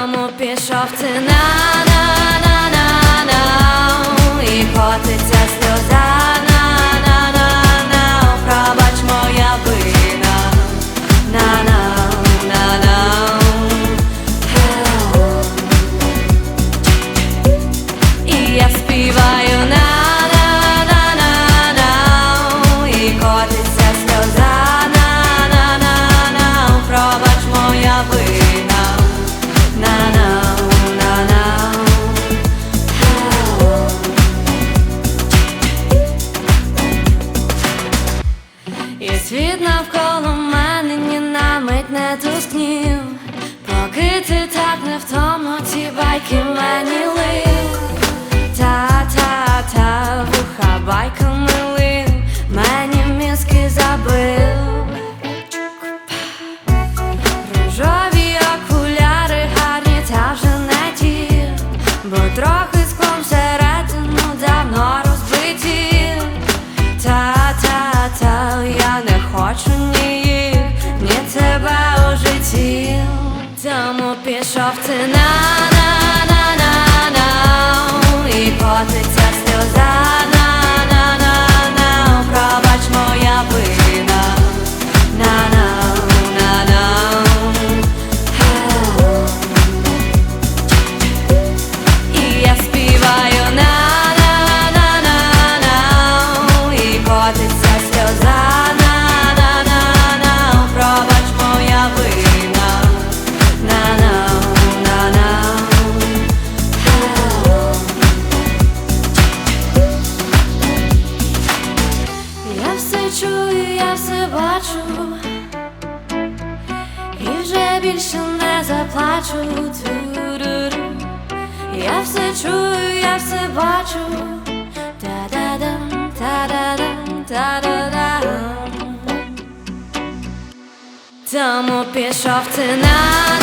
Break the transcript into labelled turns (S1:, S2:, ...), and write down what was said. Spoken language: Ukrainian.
S1: Тому пішов ти на-на-на-на-на, і котиться сльоза, на-на-на-на, пробач моя вина, на-на-на-на. І я співаю на-на-на-на-на, і котиться сльоза, на-на-на-на, пробач моя вина, на-на-на-на. І світ навколо мене ні на мить не тускнів, поки ти так невтомно ці байки мені лив. Та-та-та, вуха байками лив, мені мізки забив. Рожові окуляри гарні, та вже не ті, бо трохи склом всередину давно розбиті. Та-та-та, я не хочу ні їх, ні тебе у житті. Тому пішов ти на-на-на-на-на, і котиться сльоза, на-на-на-на, пробач моя вина, на-на-на-на. І я співаю на-на-на-на-на, і котиться сльоза, на-на-на-на, пробач моя вина, на-на-на-на. Я все чую, я все бачу, і вже більше не заплачу. Ту-ру-ру. Я все чую, я все бачу. Та-да-дам, та-да-дам, та-да-дам. Тому пішов ти на